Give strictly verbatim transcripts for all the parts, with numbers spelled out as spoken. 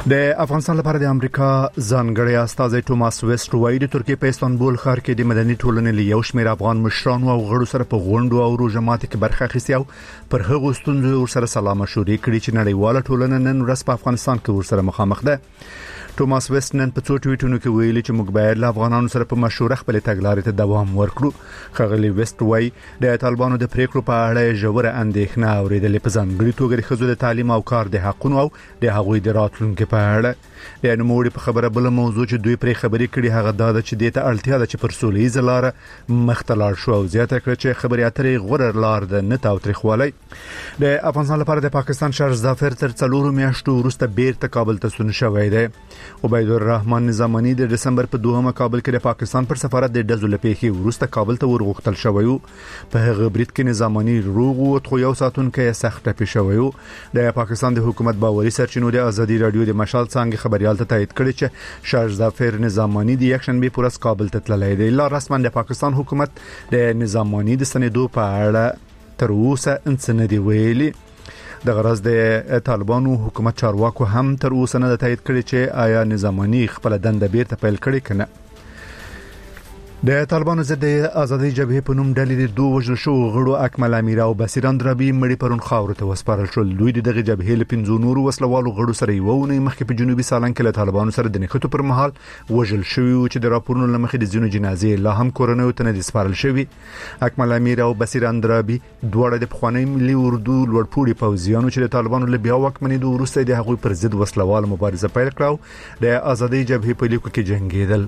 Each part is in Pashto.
د افغانستان لپاره د امریکا ځانګړی استازی توماس ویسټ وایي د ترکیې په استانبول ښار کې د مدني ټولنې له یو شمېر افغان مشرانو او غړو سره په غونډو او روزماتو کې برخه اخیستې او پر هغو ستونزو سره سلا مشورې کړې چې نړیواله ټولنه نن ورځ په افغانستان کې ورسره مخامخ ده. توماس ویسټ نن په څو ټویټونو کې ویلي چې موږ باید له افغانانو سره په مشوره خپل تګلارې ته دوام ورکړو. ښاغلي ویسټ وایي د طالبانو د پریکړو په اړه ژوره اندېښنه اورېدلې، په ځانګړي توګه د ښځو د تعلیم او کار د حقونو او د هغوی د راتلونکو په اړه. د نوموړي په خبره بل موضوع چې دوی پرې خبرې کړي هغه دا ده چې د ته اړتیا ده چې پر سولېزه لار مختلال شو او زیاته کړ چې خبرې اترې غوړر لار ده نه تاوتریخوالی. د افغانستان لپاره د پاکستان شهر ظفر تر څلورو میاشتو وروسته بیرته کابل ته ستون شوی دی. عبید الرحمن نظامانی د دسمبر په دوهمه کابل کې د پاکستان پر سفارت د ډزو لپیخي وروسته کابل ته ورغښتل شوی و. په هغه برید کې نظامانی روغ او خو یو ساتونکو سخت ټپي شوی و. د پاکستان د حکومت باوري سرچینو د ازادي رادیو د مشال څنګه خبريال ته تایید کړی چې شهر ظفر نظامانی د یک شنبه پورس کابل ته تللی دی. لا رسما د پاکستان حکومت د نظامانی د سندو په اړه تر اوسه انڅ نه دی ویلي. د غرض د طالبانو حکومت چارواکو هم تر اوسه نه تایید کړی چې آیا نظامانی خپل دنده بیرته پیل کړي کنه. د طالبانو ضد آزادي جبهه په نوم ډلې د دوه وژل شو غړو اکمل امیر او بصیر اندرابي مړي پرون خاور ته وسپارل شول. دوی دغه جبهه له پنځو نورو وسلوالو غړو سره یو نه مخکې په جنوبي سالنګ کې له طالبانو سره د نښتو پر مهال وژل شوی چې د راپورونو لمخې د زینو جنازې لا هم کورنۍ ته نه دي سپارل شوی. اکمل امیر او بصیر اندرابي دواړه د پخوانی ملي اردو لوړپوړي پوځیانو چې د طالبانو له بیا واکمنېدو وروسته د هغوی پر ضد وسلوال مبارزه پیل کړه د آزادي جبهه په لیکو کې جنگیدل.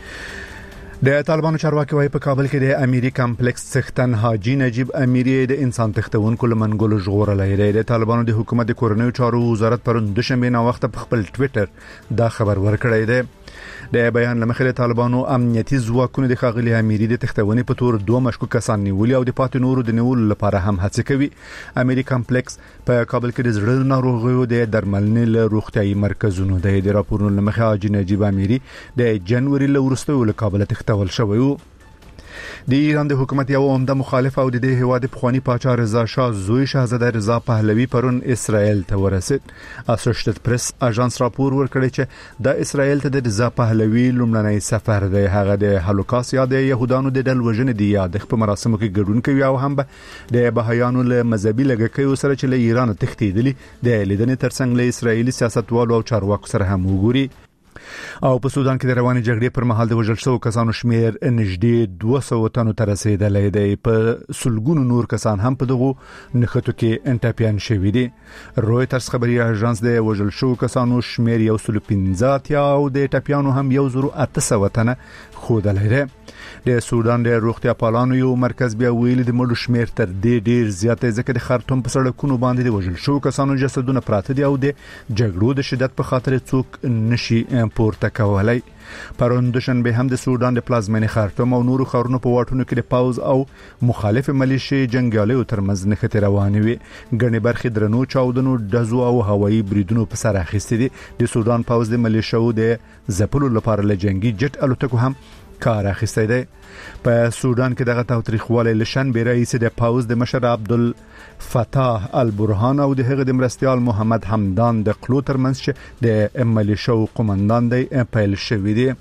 د طالبانو چارواکي وايي په کابل کې د اميري کمپلیکس څښتن حاجی نجیب اميري د انسان تختونکو لمنګولو ژغورلای دی. د طالبانو د حکومت د کورنیو چارو وزارت پرون د شنبه نا وخت په خپل ټوئیټر دا خبر ورکړی دی. د بیان لمخې د طالبانو امنیتي ځواکونو د خاغلي اميري د تختونې په تور دوه مشکوک کسان نیولي او د پاتې نورو د نیولو لپاره هم هڅه کوي. اميري کمپلیکس په کابل کې د زړه ناروغیو د درملنې له روغتيایي مرکزونو دی. د راپورونو لمخې حاجی نجیب اميري د جنوري له وروسته له کابل ته ول شوی و. د ایران د حکومت یو عمده مخالف او د دې هواد پخوانی پاچا رضا شاه زوی شاهزاده رضا پهلوي پرون اسرائیل ته ورسید. اسوسییټډ پریس اژانس راپور ورکړی چې د اسرائیل ته د رضا پهلوي لومړنی سفر دی. هغه د هولوکاست یا د يهودانو د ډل وژنې دی یاد په مراسمو کې ګډون کوي او هم د بهایانو له مذهبي لګکیو سره چې له ایران تښتیدلي د لیدنې ترڅنګ له اسرائیلي سیاستوالو او چارواکو سره هم وګوري. او په سودان کې د رواني جګړې پر مهال د وژل شوو کسانو شمیر نږدې دوه سوه تنو ته رسیدلی دی. په سلګونو نور کسان هم په دغه نښتو کې انټاپیان شوي دي. رويټرز خبري اژانس د وژل شوو کسانو شمیر یو سل پنځه او د ټاپیانو هم یو زرو اته سوه تنه خودلای دی. د سودان د روغتیا پالانو یو مرکز بیا ویلي د مړو شمیر تر دې ډیر زیات ځکه د خرطوم په سړکونو باندې د وژل شوو کسانو جسدونه پراته دي او د جګړو د شدت په خاطر څوک نشي پورته کولای. پرون د شنبه هم د سودان د پلازمینې خرطوم او نورو ښارونو په واټونو کې د پاوز او مخالف ملیشي جنگیالیو ترمنځ نښتې روانې وي. ګڼې برخې درنو چاودنو ډزو او هوایي بریدونو په سر اخیستې دي. د سودان پاوز د ملیشو د ځپلو لپاره له جنگي جټ الوتکو هم کار اخیستی دی. په سودان کې دغه تاوتریخوالی لشن به رئیس د پاوز د مشر عبدالفتاح البرهان او د هغه د مرستیال محمد حمدان د قلو ترمنځ چې د ملیشو قومندان دی پیل شوی دی.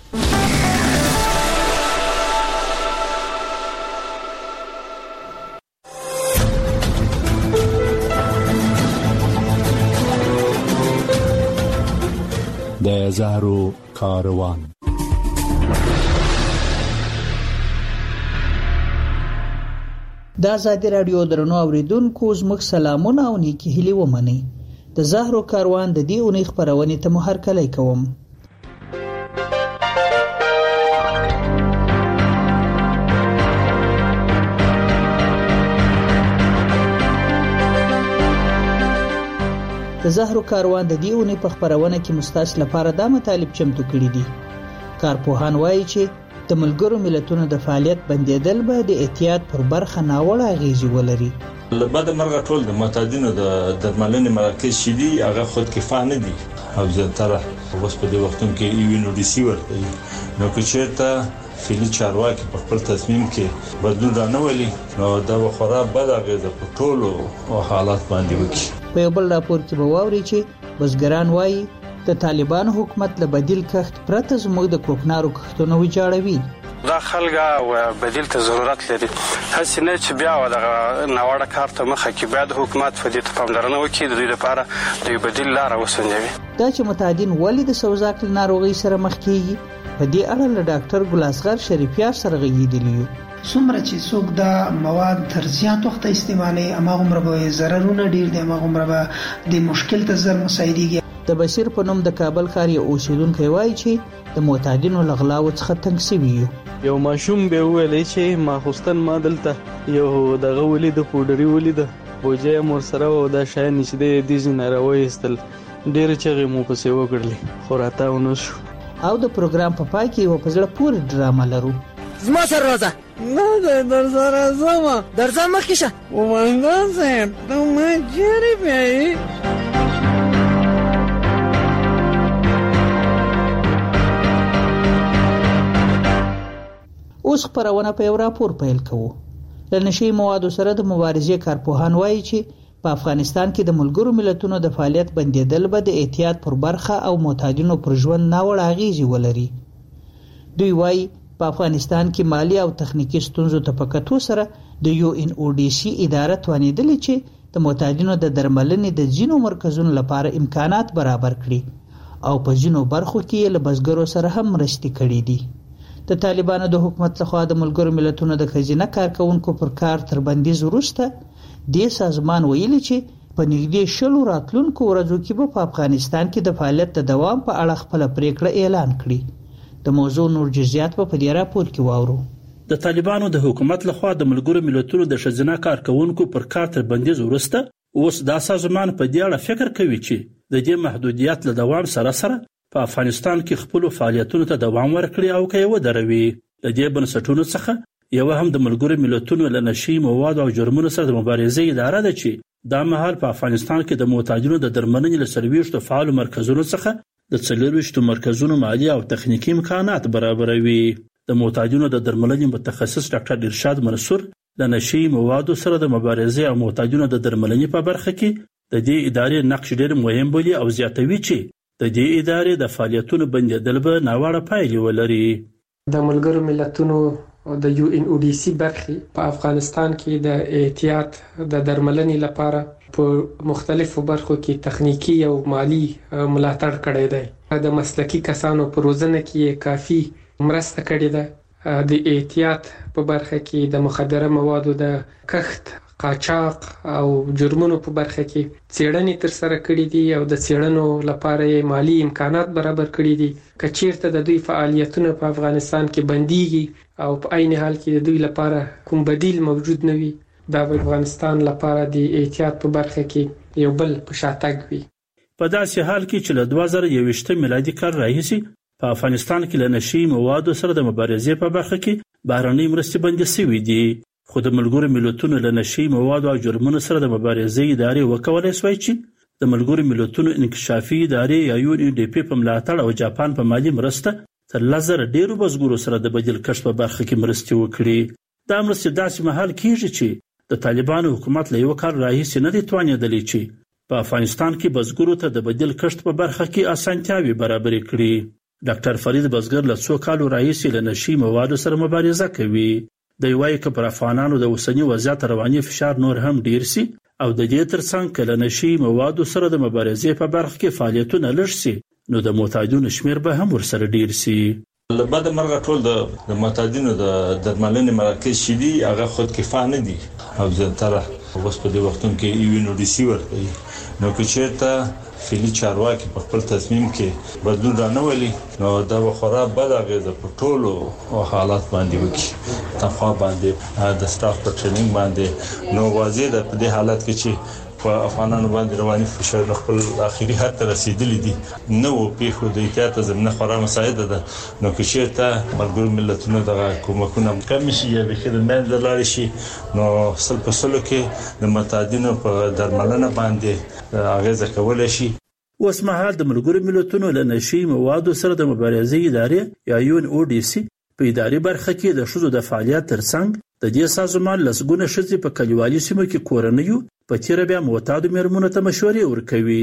د زهرو کاروان د آزادي رادیو درنو اوریدونکو زموږ سلامونه او نیکی هیلې ومنئ. د زهرو کاروان د دې اونۍ خبرونې ته مو هرکلی کوم. د زهرو کاروان د دې اونۍ په خبرونه کې مستاس لپاره دا مطالب چمتو کړي دي. کارپوهان وایي چې د ملګرو ملتونو د فعالیت بندیدل به د احتیاط پر برخه ناوړه اغیزې ولري. لبد مرغه ټول د معتادینو د درملنې مراکز چې دي هغه خود کفا نه دي او زیاتره اوس په دې وختونو کې ایوینو ریسیور کوي. نو که چېرته فعلي چارواکي په خپل تصمیم کې بدلون رانولي نو دا به خورا بد اغیزه په ټولو حالات باندې وکړي. په یو بل راپور کې به واوري چې بزګران وایي د طالبانو حکومت له بدیل کښت پرته زموږ د کوکنارو کښتونو ویجاړوي. دا خلګه او بدیل ته ضرورت لري. هڅه نه چې بیا ودغه ناوړه کار ته مخه کې بیا د حکومت په دې پاملرنه وکړي د دوی لپاره د بدیل لار وسنجوي. دا چې متعدین ولې د سوزاک ناروغي سره مخ کیږي په دې اړه له ډاکټر ګلاسغر شریفیار سره غږیدلی یو. څومره چې څوک دا مواد تر زیات وخت استعمالي اماغه مربه ضررونه ډیر دي، اماغه مربه د مشکل ته زر مساعديږي. د بشیر په نوم د کابل ښار یو اوسیدونکی وایي چې د معتادینو لغلاو څخه تنګ شوی یو. یو ماشوم به ویلې چې ما خوستن ما دلته یو دغه ولید پودری ولید بوجه مور سره او دا شای نشته د دې ناروي استل ډیر چې مو په سیو کړلی خو راته ونو شو. او د پروګرام په پای کې یو په ځړه پوری ډرامه لرو. زما سره راځه. نه در سره زما درځه مخکې شه. ومنګان صاحب ته ما چیرې بیایي؟ اوس خبرونه په یو راپور پیل کوو. د نشي موادو سره د مبارزې کارپوهان وایي چې په افغانستان کې د ملګرو ملتونو د فعالیت بندیدل به د احتیاط پر برخه او معتادینو پر ژوند ناوړه اغیزې ولري. دوی وایي په افغانستان کې مالی او تخنیکی ستونزو ته پکتو سره د یو ان او ډي سي اداره توانیدلې چې د معتادینو د درملنې د ځینو مرکزونو لپاره امکانات برابر کړي او په ځینو برخو کې له بزګرو سره هم مرستې کړې دي. د طالبانو د حکومت لخوا د ملګرو ملتونو د خزینه کارکونکو پر کار تر بندیز وروسته د سازمان ویلي چې په نږدې شلو راتلونکو ورځو کې په افغانستان کې د فعالیت د دوام په اړه خپل پریکړه اعلان کړي. د موضوع نور جزئیات په دې راپور کې واورو. د طالبانو د حکومت لخوا د ملګرو ملتونو د خزینه کارکونکو پر کار تر بندیز وروسته اوس دا سازمان په دې اړه فکر کوي چې د دې محدودیت له دوام سره سره په افغانستان کې خپل فعالیتونو ته دوام ورکړي او کې و دروي. د دې بنسټونو څخه یو هم د ملګرو ملتونو له نشي مواد او جرمونو سره د مبارزې اداره ده چې دا مهال په افغانستان کې د معتادینو د درملنې له سرویشتو فعال مرکزونو څخه د څلورویشتو مرکزونو مالی او تخنیکی امکانات برابروي. د معتادینو د درملنې متخصص ډاکټر ارشاد منصور د نشي موادو سره د مبارزې او معتادینو د درملنې په برخه کې د دې ادارې نقش ډېر مهم بولي او زیاتوي چې د دې ادارې د فعالیتونو بندیدل به ناوړه پایلې ولري. د ملګرو ملتونو او د یو ان او ډي سي برخې په افغانستان کې د احتیاط د درملنې لپاره په مختلفو برخو کې تخنیکی او مالی ملاتړ کړی دی. د مسلکی کسانو په روزنه کې کافي مرسته کړې ده. د احتیاط په برخه کې د مخدره موادو د کښت، قاچاق او جرمونو په برخه کې څېړنې تر سره کړې دي او د څېړنو لپاره مالی امکانات برابر کړي دي. که چیرته د دوی فعالیتونه په افغانستان کې بنديږي او په عین حال کې د دوی لپاره کوم بدیل موجود نه وي، دا په افغانستان لپاره د احتیاط په برخه کې یو بل په شاتګ وي. په داسې حال کې چې له دوه زره یوویشت میلادي کال راهیسې په افغانستان کې له نشي موادو سره د مبارزې په برخه کې بهرنۍ مرستې بندي شوې دي. خو د ملګرو ملتونو له نشي موادو او جرمونو سره د مبارزې ادارې وکولای شوی چې د ملګرو ملتونو انکشافي ادارې یا یو ان ډي پی په ملاتړ او جاپان په مالی مرسته تر لزر ډیرو بزګرو سره د بدیل کښت په برخه کې مرستې وکړي. دا مرستې داسې مهال کیږي چې د طالبانو حکومت له یو کال راهیسې نه دی توانېدلی چې په افغانستان کې بزګرو ته د بدیل کښت په برخه کې اسانتیاوې برابرې کړي. ډاکټر فرید بزګر له څو کالو راهیسې له نشي موادو سره مبارزه کوي. د وایي که پر افغانانو د اوسنی وضعیت رواني فشار نور هم ډیر سي او د دې ترڅنګ کله نشي موادو سره د مبارزې په برخه کې فعالیتونه لږ سي نو د معتادینو شمیر به هم ورسره ډیر سي. لبعد مرغه ټول د معتادینو د درملنې مراکز چې دي هغه خود کفایه نه دي او زیاتره اوس په دې وختونو کې یو ان او ډي سي ورکوي. نو که چېرته فعلي چارواکي په خپل تصمیم کې بدلون رانولي نو دا به خورا بد اغېزه په ټولو حالات باندې وکړي، تنخوا باندې، د سټاف په ټریننګ باندې. نو واضح ده په دې حالت کې چې په افغانانو باندې رواني فشار خپل اخیری حد ته رسیدلی دي. نو پیښو د احتیاط زمینه خورا مساعده ده. نو که چېرته ملګرو ملتونو دغه کومکونه کم شي یا به د منځ لاړ شي نو سل په سلو کې د معتادینو په درملنه باندې اغیزه کولای شي. اوس مهال د ملګرو ملتونو له نشي موادو سره د مبارزې ادارې یا یو ان او ډي سي په اداري برخه کې د ښځو د فعالیت ترڅنګ د دې سازمان لسګونه ښځې په کلیوالي سیمو کې کورنیو په تیره بیا معتادو مېرمنو ته مشورې ورکوي.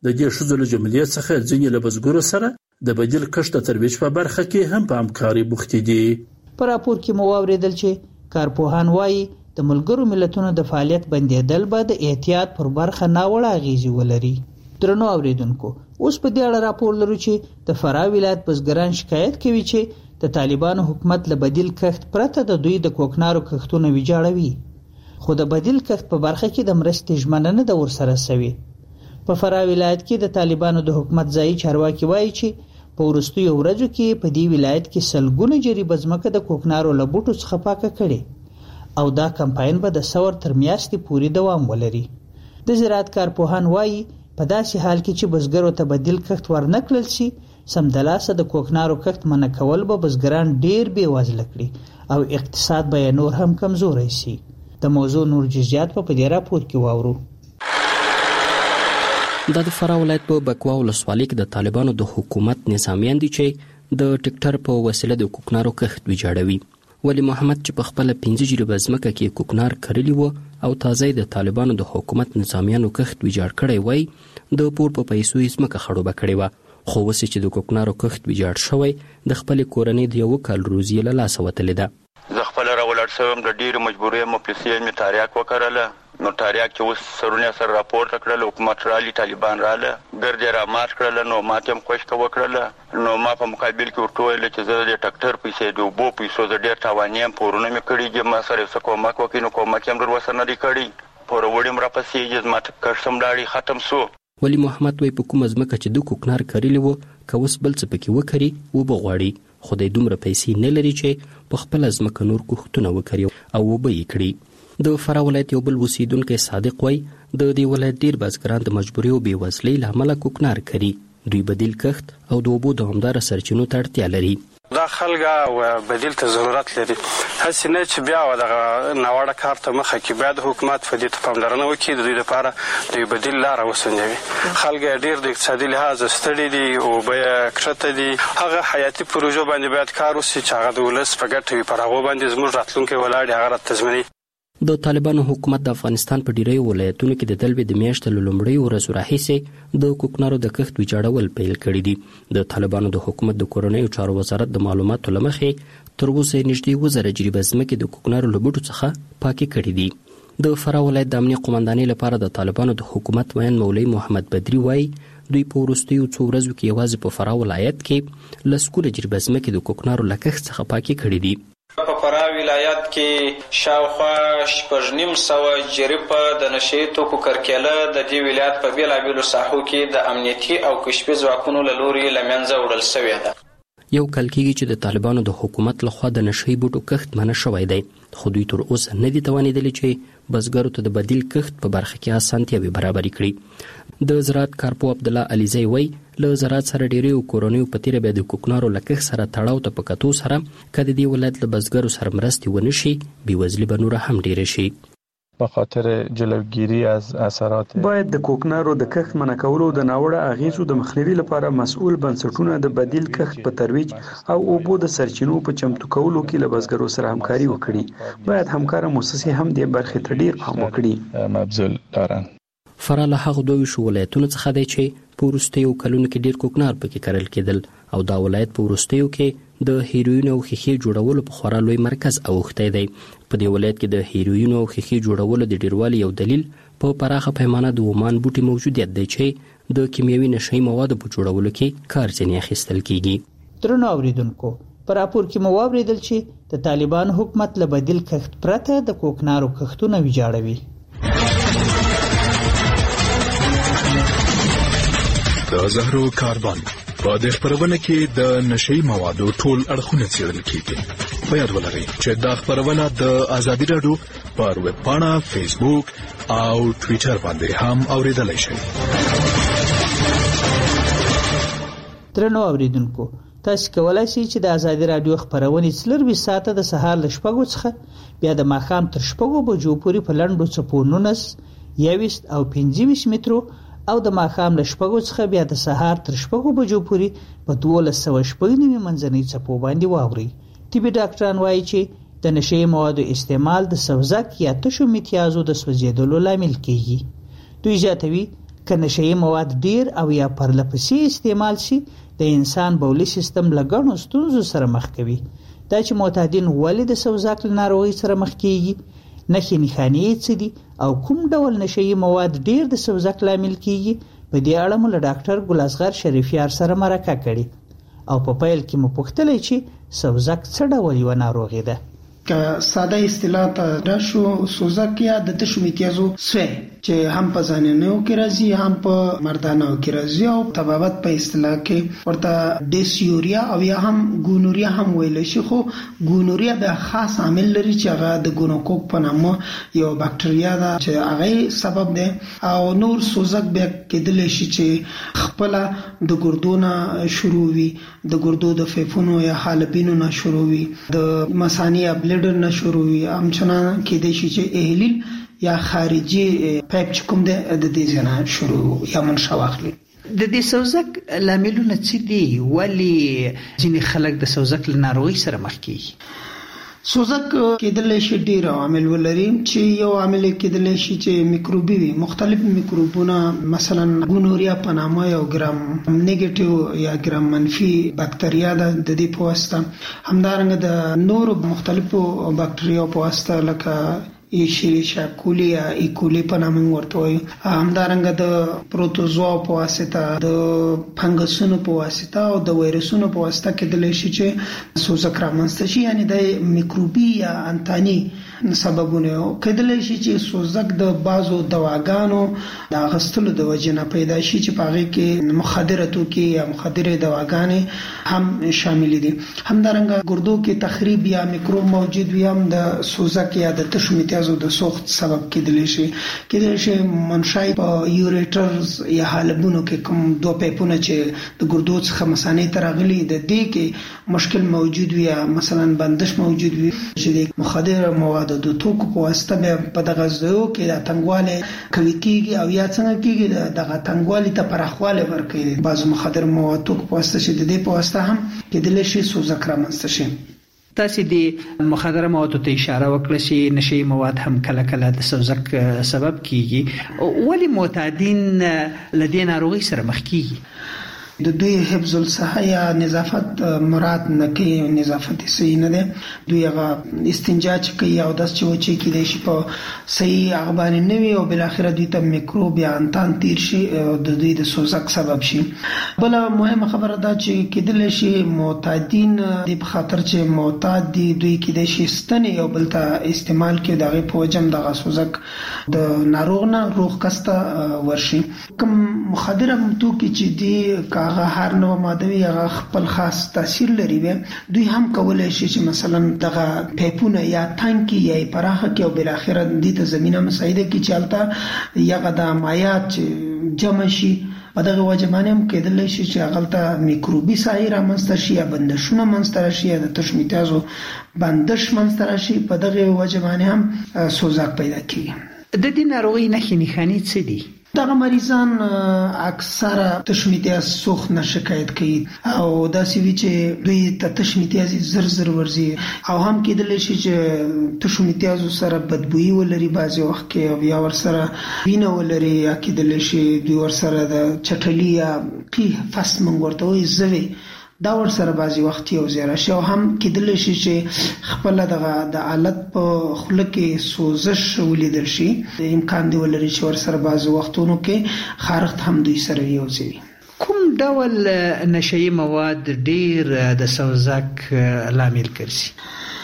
د دې ښځو له جملې څخه ځینې له بزګرو سره د بدیل کښت د ترویج په برخه کې هم په همکاري بوختې دي. په راپور کې مو واوریدل چې کارپوهان وایي د ملګرو ملتونو د فعالیت بندیدل به د احتیاط پر برخه ناوړه اغیزې ولري. درنو اوریدونکو، اوس په دې اړه راپور لرو چې د فراه ولایت بزګران شکایت کوي چې د طالبانو حکومت له بدیل کښت پرته د دوی د کوکنارو کښتونه ویجاړوي، خو د بدیل کښت په برخه کې د مرستې ژمنه نه ده ورسره شوې. په فراه ولایت کې د طالبانو د حکومت ځایي چارواکي وایي چې په وروستیو ورځو کې په دې ولایت کې سلګونه جریبه ځمکه د کوکنارو له بوټو څخه پاکه کړي او دا کمپاین به د سور تر میاشتې پورې دوام ولري. د زراعت کارپوهان وایي په داسې حال کې چې بزګرو ته بدیل کښت ورنکړل شي، سمدلاسه د کوکنارو کښت منع کول به بزګران ډیر بې وزله کړي او اقتصاد به نور هم کمزوری شي. د موضوع نور جزئیات په دې راپور کې واورو. د فراه ولایت په بکوا ولسوالۍ کې د طالبانو د حکومت نظامیان دي چې د ټیکټر په وسیله د کوکنارو کښت ویجاړوي. ولی محمد چې په خپل پنځه جریبه ځمکه کې کوکنار کرلی و او تازه د طالبانو د حکومت نظامیانو کښت ویجاړ کړی وای، د پور په پیسو یې ځمکه خړوبه کړې وه، خو اوس چې د کوکنارو کښت ویجاړ شوی د خپلې کورنۍ د یو کال روزي له لاسه وتلې ده. زه خپل راولاړ شوم، د ډېرې مجبورۍ مو پیسې مې تاریاک وکرله. نو تاریاک چې اوس سرونه سره راپورته کړل، حکومت رالی طالبان راله ګرد یې رامات کړل، نو ماته هم خوشکه وکړله. نو ما په مقابل کې ورته وویل چې زه د ټکټر پیسې د اوبو پیسو زه ډېر تاواني یم، پورونه مې کړي دي، ما سره څه کومک وکړي. نو کومک یې هم در ورسره نه دی کړی، پوروړي هم راپسې زما کښت هم لاړې ختم شو. ولی محمد وایي په کومه ځمکه چې د کوکنار کرلی و که اوس بل څه پکې وکري اوبه غواړي، خو دی دومره پیسې نه لري چې په خپله ځمکه نور کښتونه وکري او اوبه یې کړي. د فراه ولایت یو بل اوسیدونکی صادق وایي د دې ولایت ډېر بزګران د مجبورۍ او بېوزلۍ له امله کوکنار کري، دوی بدیل کښت او د اوبو دوامداره سرچینو ته اړتیا لري. دا خلک بدیل ته ضرورت لري، هسې نه چې بیا دغه ناوړه کار ته مخه کړي. بیا د حکومت په دې ته پاملرنه وکړي، د دوی لپاره د یو بدیل لاره وسنجوي. خلک ډېر د اقتصادي لحاظ ستړي دي، اوبه یې کښته دي. هغه حیاتي پروژو باندې باید کار وشي چې هغه د ولس په ګټه وي، پر هغو باندې زموږ راتلونکی ولاړ هغه راته تضمینوي. د طالبانو حکومت د افغانستان په ډیریو ولایتونو کې د دلبې د میاشتې له لومړیو ورځو راهیسې د کوکنارو د کښت ویجاړول پیل کړي دي. د طالبانو د حکومت د کورنیو چارو وزارت د معلوماتو له مخې تر اوسه نږدې اووه زره جریبه ځمکې د کوکنارو له بوټو څخه پاکې کړي دي. د فراه ولایت د امنیه قومندانۍ لپاره د طالبانو د حکومت ویاند مولوي محمد بدري وایي دوی په وروستیو څو ورځو کې یوازې په فراه ولایت کې لسګونه جریبه ځمکې د کوکنارو له کښت څخه پاکې کړي دي. په فراه ولایت کې شاوخوا شپږ نیم سوه جریبه د نشهیي توکو کرکیله د دې ولایت په بېلابېلو ساحو کې د امنیتي او کشفي ځواکونو له لوري له منځه وړل شوې ده. یو کال کېږي چې د طالبانو د حکومت لخوا د نشهیي بوټو کښت منع شوی دی، خو دوی تر اوسه نه دي توانېدلي چې بزګرو ته د بدیل کښت په برخه کې اسانتیاوې برابرې کړي. د زراعت کارپو عبدالله علیزی وایي له زراعت سره ډیریو کورنیو په تیره بیا د کوکنارو له کښت سره تړاو ته په کتو سره که د دې ولایت له بزګرو سره مرستې ونه شي، بېوزلي به نوره هم ډیره شي. به خاطر جلوگیری از اثرات باید د کوکنارو د کښت منع کولو د ناوړه اغیزو د مخنیوي لپاره مسؤل بنسټونه د بدیل کښت په ترویج او اوبو د سرچینو په چمتو کولو کې له بزګرو سره همکاري وکړي. باید همکاره مؤسسې هم دې برخې ته ډیر پام وکړي. مبذول دارن فراه له هغو دوه ویشتو ولایتونو څخه دی چې په وروستیو کلونو کې ډیر کوکنار پکې کرل کېدل او دا ولایت په وروستیو کې د هیروین او ښیښې جوړولو په خورا لوی مرکز اوښتی دی. په دې ولایت کې د هیروین او ښیښې جوړولو د ډیروالي یو دلیل په پراخه پیمانه د ومان بوټي موجودیت دی چې د کیمیاوي نشهیي موادو په جوړولو کې کار ځینې اخیستل کیږي. درنو اوریدونکو، په راپور کې مو واوریدل چې د طالبانو حکومت له بدیل کښت پرته د کوکنارو کښتونه ویجاړوي. د زهرو کاربن په دې خبرونه کې د نشهیي موادو ټول اړخونه څېړل کیږي. په یاد ولرئ چې دا خبرونه د ازادي راډیو پر ویب پاڼه، فیسبوک او ټویټر باندې هم اوریدلای شئ. درنو اوریدونکو، تاسو کولای شئ چې د ازادي راډیو خبرونه څلرویشت ساعته د سهار له شپږو څخه بیا د ماښام تر شپږو بجو پورې په لنډو څپو نولس، یوویشت او پنځه ویشت مترو او د ماښام له شپږو څخه بیا د سهار تر شپږو بجو پورې په دولس سوه شپږ نوي منځنۍ څپو باندې واورئ. طبي ډاکټران وایي چې د نشهیي موادو استعمال د سوزک یا تشو میتیازو د سوځېدلو لامل کیږي. دوی زیاتوي که نشئی مواد ډیر او یا پرلپسې استعمال شي د انسان بولی سیستم لګڼو ستونزو سره مخ کوي. دا چې معتادین ولې د سوزاک ناروغي سره مخ کیږي، نښې نښانې څه دي او کوم ډول نشئی مواد ډیر د سوزاک لامل کیږي، په دې اړه مو له ډاکټر ګل اصغر شریفیار سره مرکه کړې او په پیل کې مو پوښتلې چې سوزاک څه ډول یو ناروغي ده. که ساده اصطلاح ته راشو، سوزاک یا د تشو میتیازو سوی چې هم په زنانو کې راځي هم په مردانو کې راځي او تبابت په اصطلاح کې ورته ډیسیوریا او یا هم ګونوریا هم ویل شي. خو ګونوریا د خاص عامل لري چې هغه د ګونوکوک په نامه یو باکټریا ده چې هغه سبب ده، او نور سوزاک بیا کېدل شي چې خپل د ګردونه شروع وي، د ګردو د فیفونو یا حالبینو نه شروع وي، د مثانی بلډر نه شروع وي، همچنان کېدای شي چې اهلیل یا خارجي پایپ کوم د دې ځنه شروع یا منشأ واخلي. د دې سوزاک لاملونه څه دي؟ ولی ځینې خلک د سوزاک ناروغي سره مخ کیږي؟ سوزاک کېدل شي ډیر عوامل ولري، چې یو عامل کېدل شي چې میکروبي وي، مختلف میکروبونه، مثلا ګونوریا په نامه یو ګرام نیگیټیو یا ګرام منفي باکټریا ده، د دې په واسطه همدارنګه د نور مختلفو باکټریاو په واسطه لکه ایشیریشیا کولی یا ایکولی په نامه ورته وایي، همدارنګه د پروتوزوا په واسطه، د فنګسونو په واسطه او د وایرسونو په واسطه کېدلی شي چې سوزاک رامنځته شي. یعنی د میکروبي یا انتاني سببونه کېدلی شي چې سوزاک د بعضو دواګانو د اخیستلو د وجې نه پیدا شي چې په هغې کې مخدره توکي یا مخدره دواګانې هم شامل دي. همدارنګه ګردو کې تخریب یا میکروب موجود وي، هم د سوزاک یا د تشو میتیازو د سوخت سبب کېدلی شي. کېدلی شي منشأ په یوریټرز یا حالبونو کې کوم دوه پیپونه چې د ګردو څخه مثانې ته راغلي، د دې کې مشکل موجود وي یا مثلا بندش موجود وي چې د مخدره موادو د توکو په واسطه به په دغه ځایو کې د تنګوالی کوي کېږي او یا څنګه کېږي دغه تنګوالي ته پراخوالی ورکوي. بعضو مخدره مواد توکو په واسطه چې د دې په واسطه هم کېدلی شي سوزاک رامنځته شي. تاسو د مخدره موادو ته اشاره وکړه چې نشئی مواد هم کله کله د سوزاک سبب کیږي. ولی معتادین له دې ناروغي سره مخ کیږي؟ د دوی حفظ الصحه یا نظافت مراد نه کوي، نظافت صحیح نه ده. دوی هغه استنجا چې کوي او داس چې وچی کېدای شي په صحیح هغه باندې نه وي او بل اخره دوی ته میکروب یا انتان تیر شي او د دوی د سوزاک سبب شي. بل مهمه خبره ده چې کېدل شي معتادین د خاطر چې معتاد دي دوی کېدای شي ستنې او بل ته استعمال کوي، دغه په وجه دغه سوزاک د ناروغ نه روغ کسته ورشي. کوم مخدره توکي چې دی هغه هر نوع ماده وي هغه خپل خاص تاثیر لري، دوی هم کولای شي چې مثلا دغه پیپونه یا ټانکی یا پراخه کې او بل اخره دې ته زمينه مساعده کې چلتا یا غدا مایات جمع شي. په دغه وجه باندې هم کېدلی شي چې هغه ته میکروبي سایه رامنځته شي یا بندشونه منځته راشي یا د تشو میتیازو بندش منځته راشي. په دغه وجه باندې هم سوزاک پیدا کیږي. د دې ناروغي نښې نښانې څه دي؟ دغه مریضان اکثره تشو میتیاز سوخت نه شکایت کوي او داسې وي چې دوی ته تشو میتیاز زر زر ورځي او هم کېدلی شي چې تشو میتیازو سره بدبویي ولري بعضې وخت کې او یا ورسره وینه ولري یا کېدلی شي دوی ورسره د چټلي یا قیح فس موږ ورته وایي زوی دا ورسره بعضې وخت یو ځای راشي او هم کېدلی شي چې خپله دغه د آلت په خوله کې سوزش ولیدل شي. امکان دی ولري چې ورسره بعضې وختونو کې خارښت هم دوی سره یو ځای وي. کوم ډول نشئی مواد ډیر د سوزاک لامل ګرځي؟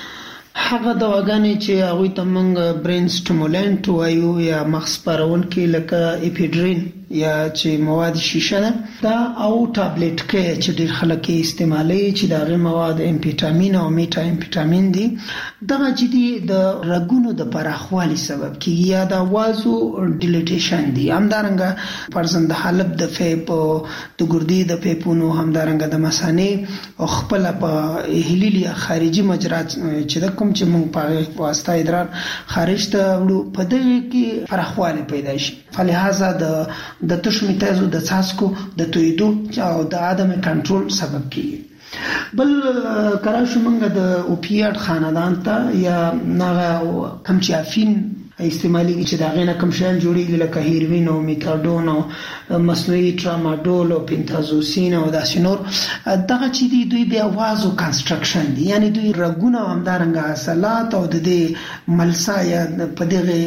هغه دواګانې چې هغوی ته موږ برین سټیمولنټ وایو یا مغز پارونکي لکه اپیډرین یا چې مواد شیشه ده دا او ټابلیټ کې چې ډېر خلک یې استعمالوي چې د هغې مواد امفیټامین او میټا امفیټامین دي. دغه چې دي د رګونو د پراخوالي سبب کېږي یا د وازو ډیلیټیشن دي. همدارنګه فرضاً د حالب د فیپ د ګردې د پیپونو همدارنګه د مثانې او خپله په اهلیل یا خارجي مجرات چې د کوم چې موږ په هغې واسطه ادرار خارج ته وړو په دغې کې پراخوالی پیدا شي. فلهذا د د تشو میتیازو د څاڅکو د تویدو او د عدم کنټرول سبب کیږي. بل کرا شو موږ د اوپیاډ خاندان ته یا نغه کم چې افین استعمالي چې دا غینه کم شان جوړیږي لکه هیروین او میتاډون او مصنوعي ټراماډول او پینتازوسین او داسې نور. دغه چې دی دوی بیا وازو کنستراکشن دي، یعنی دوی رګونه همدارنګه عضلات او د دې ملسا یا په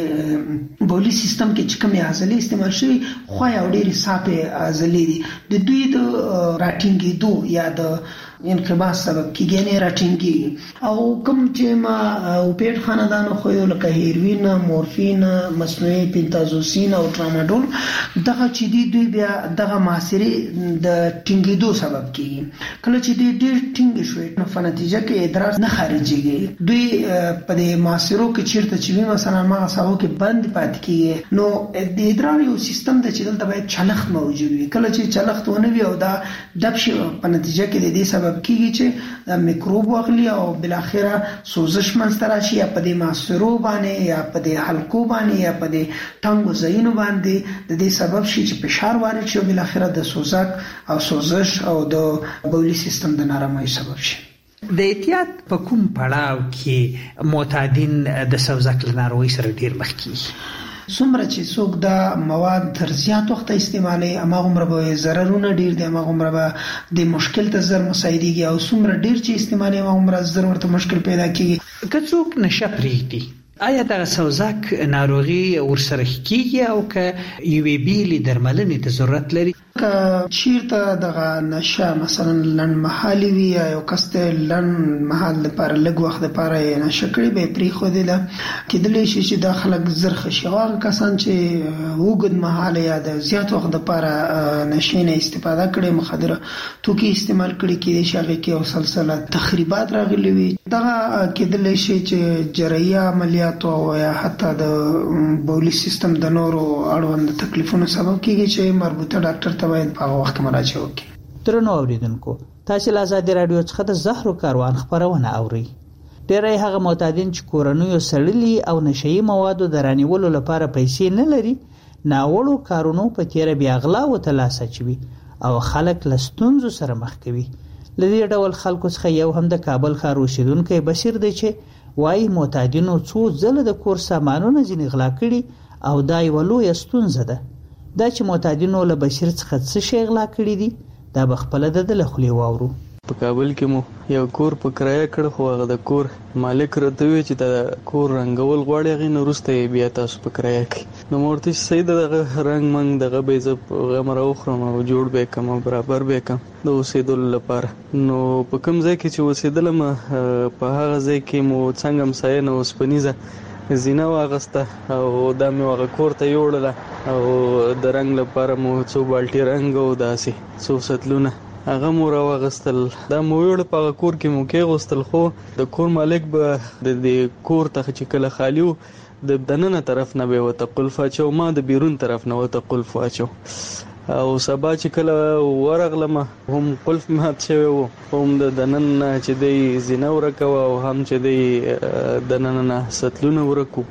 دغه بولی سیستم کې چې کومې عضلې استعمال شوي خو یو ډېرې صافې عضلې دي د دوی د راټینګېدو یا د انقباض سبب کېږي، یعنې راټینګېږي. او کوم چې ما اوپیډ خاندانو ښویو لکه هیروین، مورفین، مصنوعي پینتازوسین او ټراماډول، دغه چې دی دوی بیا دغه معاصرې د ټینګېدو سبب کېږي. کله چې دوی ډېر ټینګ شوي نو په نتیجه کې ادرار نه خارجېږي. دوی په دې معاصرو کې چیرته چې وي مثلا مغز ساحو کې بند پاتې کېږي، نو د ادرار یو سیستم دی چې دلته باید چلخت موجود وي. کله چې چلخت ونه وي او دا ډب شي په نتیجه کې د دې سبب کیږي چې د میکروب واخلي او بل اخره سوزش منځته راشي، یا په دې معاصرو باندې یا په دې حلقو باندې یا په دې ټنګو ځایونو باندې د دې سبب شي چې فشار وارد شي او بل اخره د سوزک او سوزش او د بولی سیستم د نارامۍ سبب شي. د احتیاط په کوم پړاو کې معتادین د سوزک له ناروغۍ سره ډیر مخ کیږي؟ څومره چې څوک دا مواد تر زیات وخت استعمالي هماغومره به ضررونه ډیر دي، هماغومره به د مشکل ته زر مساعدېږي، او څومره ډیر چې استعمالي هماغومره زر ورته مشکل پیدا کیږي. که څوک نشه پرېږدي آیا د سوزک ناروغي ورسره کیږي او که یوې بیلې درملنې ته ضرورت لري؟ که چیرته دغه نشه مثلا لنډ مهالي وي یا یو کس ته لنډ مهال لپاره لږ وخت لپاره یې نشه کړې به یې پرېښودله، کېدلی شي چې دا خلک زر ښه شي. هغه کسان چې اوږد مهاله یا د زیات وخت لپاره نشې نه استفاده کړې، مخدره توکي استعمال کړي، کېدای شي هغې کې یو سلسله تخریبات راغلي وي. دغه کېدلی شي چې جراحي عملیات او یا حتی د بولی سیستم د نورو اړوند تکلیفونو سبب کېږي چې مربوطه ډاکټر ته باید په هغه وخت کې مراجعه وکړي. درنو اوریدونکو، تاسو له ازادي رادیو څخه د زهرو کاروان خبرونه اورئ. ډېری هغه معتادین چې کورنیو سړلي او نشئی موادو د رانیولو لپاره پیسې نه لري، ناوړو کارونو په تیره بیا غلا او ترلاسه چوي او خلک له ستونزو سره مخ کوي. له دې ډول خلکو څخه یو هم د کابل ښار اوسیدونکی بشیر دی چې وایي معتادینو څو ځله د کور سامانونه ځینې غلا کړي او دا یوه لویه ستونزه ده. دا چې معتادینو له بشیر څخه څه شی غلا کړي دي دا به خپله د ده له خولې واورو. په کابل کې مو یو کور په کرایه کړ، خو هغه د کور مالک راته وویل چې د کور رنګول غواړي، هغې نه وروسته یې بیا تاسو په کرایه کړي. نو ما ورته چې صحیح ده، دغه رنګ منګ دغه به یې زه په غم راوخورم او جوړ به یې کړم او برابر به یې کړم د اوسېدلو لپاره. نو په کوم ځای کې چې اوسېدلم په هغه ځای کې مو څنګه همسایه نه اوسپنیزه زینه واغسته او دا مې هغه کور ته یوړله او د رنګ لپاره مو څو بالټې رنګ او داسې څو سطلونه هغه مو راواغستل. دا مو ویوړه په هغه کور کې مو کېغوستل، خو د کور مالک به د دې کور ته چې کله خالي و د دننه طرف نه به یې ورته قلف اچو، ما د بیرون طرف نه ورته قلف اچو. او سبا چې کله ورغلم هم قلف مات شوی و، هم د دننه چې دی زینه ورکه وه او هم چې دی دننه نه سطلونه ورکو،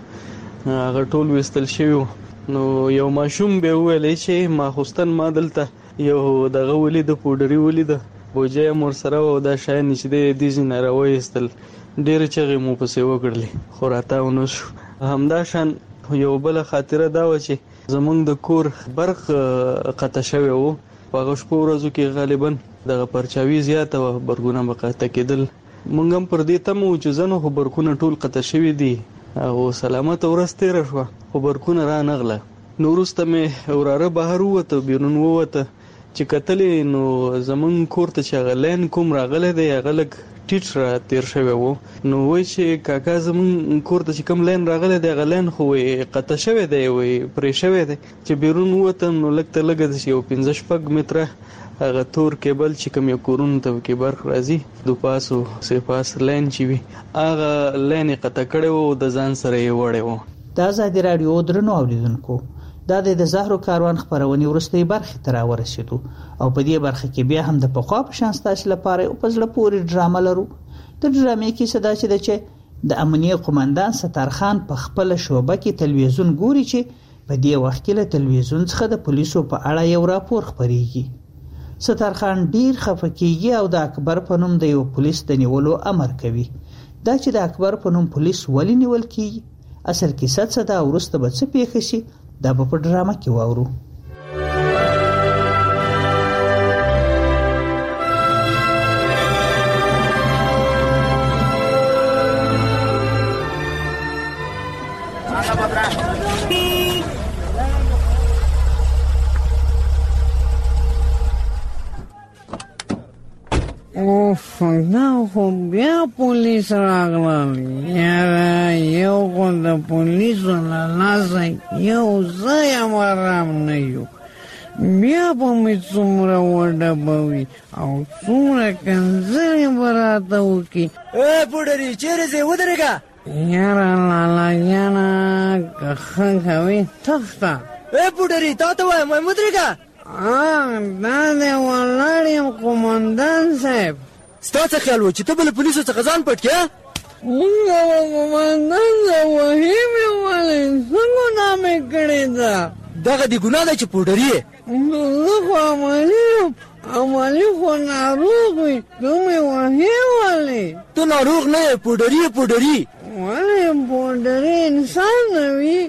هغه ټول ویستل شوي و. نو یو ماشوم به وویلی چې ماخوستن ما دلته یو دغه ولیده، پوډري ولیده، بوجۍ هم ورسره وه او دا شیان چې دی دې ځای نه راوایستل. ډېرې چغې مو پسې وکړلې خو راتاو نه شو. همدا شان یو بله خاطره دا وه چې زمونږ د کور برق قطع شوی و. په هغه شپو ورځو کې غالبا دغه پرچاوي زیاته وه، برقونه به قطع کېدل. مونږ هم پر دې تمه وو چې ځنو خو برقونه ټول قطع شوي دي او سلامته ورځ تېره شوه خو برقونه را نغله. نو وروسته مې وراره بهر ووته، بیرون ووته چې کتلې نو زمونږ کور ته چې هغه لین کوم راغلی دی هغه لږ ټیټ را تیر شوی و. نو وایي چې کاکا زمونږ کور ته چې کوم لین راغلی دی هغه لین خو وایي قطع شوی دی، وایي پرې شوی دی. چې بیرون ووتم نو لږ ته لږه داسې یو پنځه شپږ متره هغه تور کیبل چې کوم یو کورونو ته کې برق راځي دو پاس او سه پاس لین چې وي هغه لین قطع کړی و، د ځان سره یې وړی و. د ازادي راډیو درنو اوریدونکو، دا د زهرو کاروان خبرونې وروستۍ برخې ته راورسېدو او په دې برخه کې بیا هم د پخوا په شان ستاسو لپاره یو په زړه پورې ډرامه لرو. د ډرامې کیسه دا چې ده چې د امنیه قومندان ستارخان په خپله شعبه کې تلویزیون ګوري چې په دې وخت کې له تلویزیون څخه د پولیسو په اړه یو راپور خپریږي. ستارخان ډیر خفه کیږي او د اکبر په نوم د یو پولیس د نیولو امر کوي. دا چې د اکبر په نوم پولیس ولې نیول کیږي اصل کیسه څه ده او وروسته به څه پیښ شي دا به په ډرامه کې واورو. اوف دا خو بیا پولیس راغلل. یاره یو خو د پولیسو له لاسه یو ځای هم ارام نه یو. بیا به مې څومره وډبوي او څومره کنځلې به راته وکړي. ای پوډري چیرې ځې ودرېږه. یاره لالا جانه که ښه کوې تخته. ای پوډري تا ته وایم وایم ودرېږه. دا دی ولاړ یم قومندان صاحب. ستا څه خیال و چې ته به له پولیسو څخه ځان پټ کړې؟ موږ به قومندان صاحب وهي مې ولې څه ګناه مې کړې ده؟ دغه دې ګناه ده چې پوډري یې. زه خو عملي یم. عملي خو ناروغ وي ته مې وهي ولې؟ ته ناروغ نه یې پوډري یې پوډري. ولې پوډري انسان نه وي؟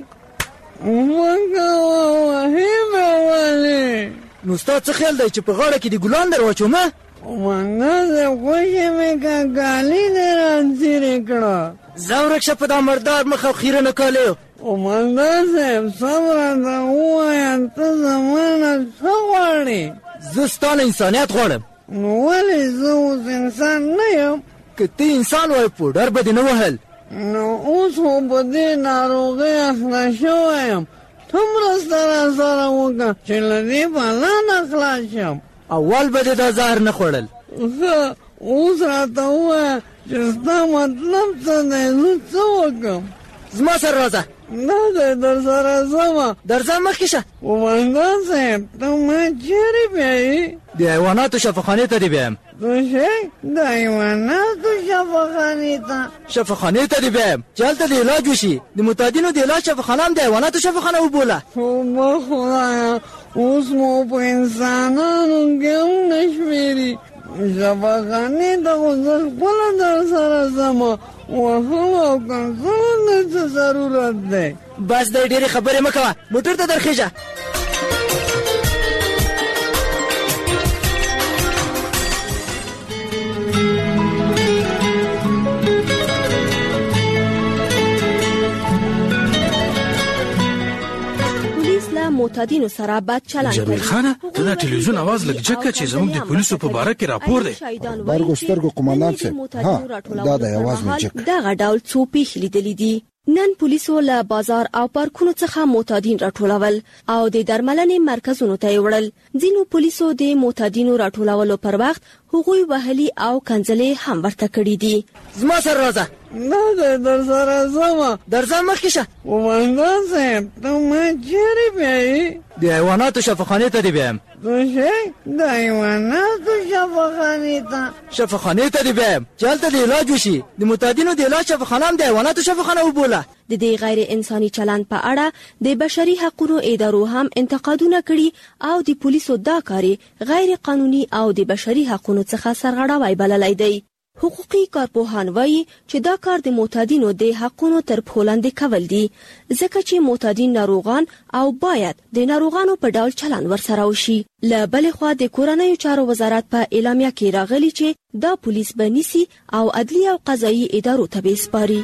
مګه وهي مې ولې؟ نو ستا څه خیال دی چې په غاړه کې دې ګلان در واچومه؟ قومندان صاحب خوښې مې که ګالي دې رانځېرې کړه. ځه ورک شه په دا مردار مخ او خیره نه کالی. قومندان صاحب سم راته ووایه ته زما نه څه غواړې؟ زه ستا نه انسانیت غواړم. نو ولې زه اوس انسان نه یم؟ که ته انسان وای پوډر به دې نه وهل. نو اوس خو په دې ناروغۍ اخته شوی یم. ته مرسته راسره وکړه چې له دې بلا نه خلاص شم. اول به دې دا زهر نه خوړل. ښه اوس راته ووایه چې ستا مطلب څه دی زه څه وکړم؟ زما سره راځه. نه دی در سره ځمه. درځه مخکې شه. قومندان صاحب ته ما چیرې بیایي؟ د حیواناتو شفاخانې ته دې بیایم. څه شی؟ د حیواناتو شفاخانې ته؟ شفاخانې ته دې بیایم چې هلته د علاج وشي. د معتادینو د علاج شفاخانه هم د حیواناتو شفاخانه وبوله. توبه خدایه اوس مو په انسانانو کې هم نه شمېري. شفاخانې ته خو زه خپله در سره ځمه. وهلو او کنځلو نه څه ضرورت دی. بس دی ډېرې خبرې مه کوه موټر ته درخېږه. معتادینو سره بد چلند کوي. جمیل خانه ته دا ټلویزیون आवाज لګ جکه چې زموږ د پولیسو په باره کې راپور دی. برګو سترګو قومندان صاحب ها دا د आवाज مې جک. دغه ډول څو پیښې لیدلې دي. نن پولیسو له بازار او پارکونو څخه معتادین راټولول او د درملنې مرکزونو ته وړل. ځینو پولیسو د معتادینو راټولولو پر وخت هغوی وهلي او کنځلې هم ورته کړې دي. زما سره راځه. نه دی در سره ځمه. درځه مخکې شه. قومندان صاحب ته ما چیرې بیایي؟ د حیواناتو شفاخانې ته دې بیایم. څه شی؟ د حیواناتو شفاخانې ته؟ شفاخانې ته دې بیایم چې هلته د علاج وشي. د معتادینو د علاج شفاخانه هم د حیواناتو شفاخانه وبوله. د دې غیر انساني چلند په اړه د بشري حقوقو ادارو هم انتقادونه کړي او د پولیسو دا کاري غیر قانوني او د بشري حقوقو څخه سرغړاوی بللی دی. حقوقي کارپوهان وایي چې دا کار د معتادینو د حقونو تر پښو لاندې کول دي ځکه چې معتادین ناروغان او باید د ناروغانو په ډول چلند ورسره وشي. له بلې خوا د کورنیو چارو وزارت په اعلامیه کې راغلي چې دا پولیس به نیسي او عدلي او قضایي ادارو ته به سپاري.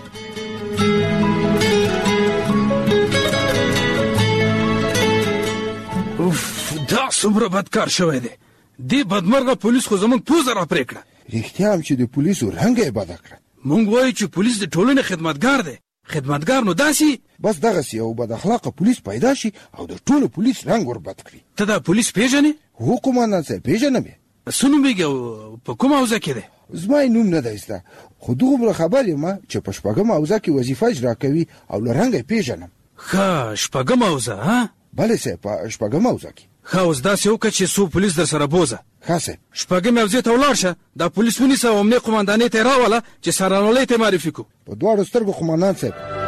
اوف دا څومره بد کار شوی دی. دې بدمرغه پولیس خو زموږ پوزه را پرې کړه. رښتیا هم چې د پولیسو رنګ یې بده کړه. مونږ وایو چې پولیس د ټولنې خدمتګار دی. خدمتګار نو داسې بس دغسې یو بد اخلاقه پولیس پیدا شي او د ټولو پولیس رنګ ور بد کړي. ته دا پولیس پیژنې؟ هو قومندان صاحب پیژنم یې. څه نوم یې او په کومه حوزه کې دی؟ زما یې نوم نه دی زده خو دومره خبر یم چې په شپږمه حوزه کې وظیفه اجرا کوي او له رنګه یې پیژنم. ښه شپږمه حوزه ها؟ بلې صاحب په شپږمه حوزه کې. ښه اوس داسې وکړه چې څو پولیس در سره بوزه. ښه صاحب. شپږمې حوزې ته ولاړ شه. دا پولیس ونیسه او امنیه قومندانۍ ته یې راوله چې سرانولۍ ته یې معرفي کړو. په دواړو سترګو قومندان صاحب.